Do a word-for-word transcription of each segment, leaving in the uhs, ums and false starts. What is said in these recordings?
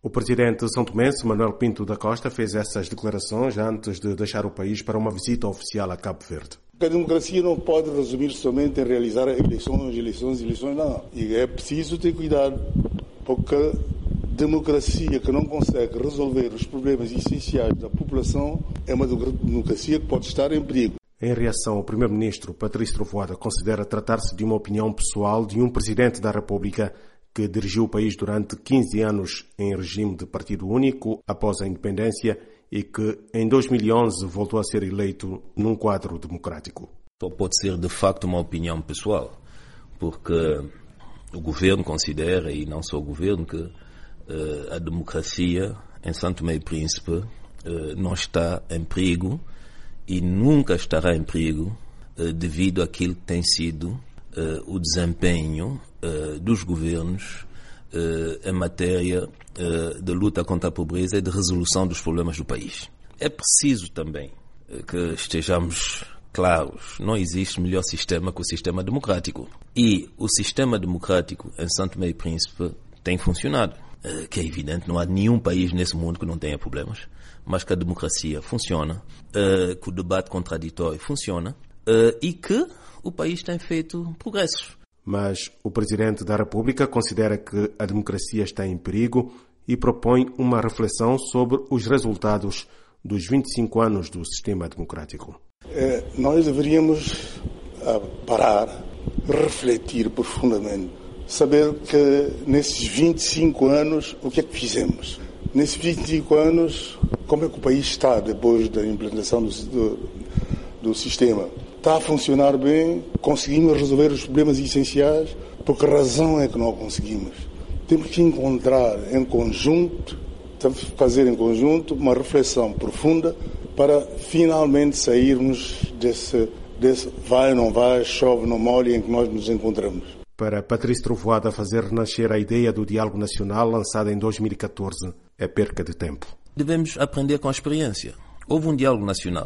O presidente são-tomense, Manuel Pinto da Costa, fez essas declarações antes de deixar o país para uma visita oficial a Cabo Verde. A democracia não pode resumir somente em realizar eleições, eleições, eleições, não. E é preciso ter cuidado, porque a democracia que não consegue resolver os problemas essenciais da população é uma democracia que pode estar em perigo. Em reação, o primeiro-ministro Patrício Trovoada considera tratar-se de uma opinião pessoal de um presidente da República que dirigiu o país durante quinze anos em regime de partido único após a independência e que em dois mil e onze voltou a ser eleito num quadro democrático. Só pode ser de facto uma opinião pessoal, porque o governo considera, e não só o governo, que uh, a democracia em São Tomé e Príncipe uh, não está em perigo e nunca estará em perigo uh, devido àquilo que tem sido uh, o desempenho uh, dos governos uh, em matéria uh, de luta contra a pobreza e de resolução dos problemas do país. É preciso também uh, que estejamos claros, não existe melhor sistema que o sistema democrático. E o sistema democrático em São Tomé e Príncipe tem funcionado. Uh, que é evidente, não há nenhum país nesse mundo que não tenha problemas, mas que a democracia funciona, uh, que o debate contraditório funciona uh, e que o país tem feito progressos. Mas o Presidente da República considera que a democracia está em perigo e propõe uma reflexão sobre os resultados dos vinte e cinco anos do sistema democrático. É, nós deveríamos parar, refletir profundamente, saber que nesses vinte e cinco anos o que é que fizemos. Nesses vinte e cinco anos, como é que o país está depois da implementação do, do, do sistema? Está a funcionar bem? Conseguimos resolver os problemas essenciais? Por que razão é que não conseguimos? Temos que encontrar em conjunto, fazer em conjunto uma reflexão profunda para finalmente sairmos desse, desse vai ou não vai, chove ou não molha em que nós nos encontramos. Para Patrício Trovoada, fazer renascer a ideia do diálogo nacional lançada em dois mil e catorze é perca de tempo. Devemos aprender com a experiência. Houve um diálogo nacional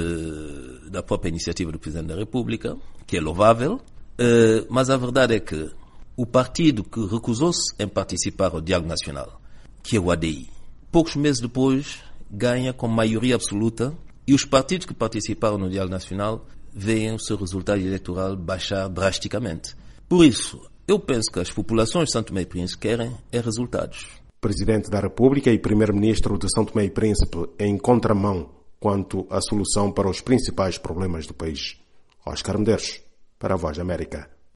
uh, da própria iniciativa do Presidente da República, que é louvável, uh, mas a verdade é que o partido que recusou-se em participar ao diálogo nacional, que é o A D I, poucos meses depois ganha com maioria absoluta e os partidos que participaram no diálogo nacional veem o seu resultado eleitoral baixar drasticamente. Por isso, eu penso que as populações de São Tomé e Príncipe querem é resultados. Presidente da República e Primeiro-Ministro de São Tomé e Príncipe em contramão quanto à solução para os principais problemas do país. Oscar Medeiros, para a Voz da América.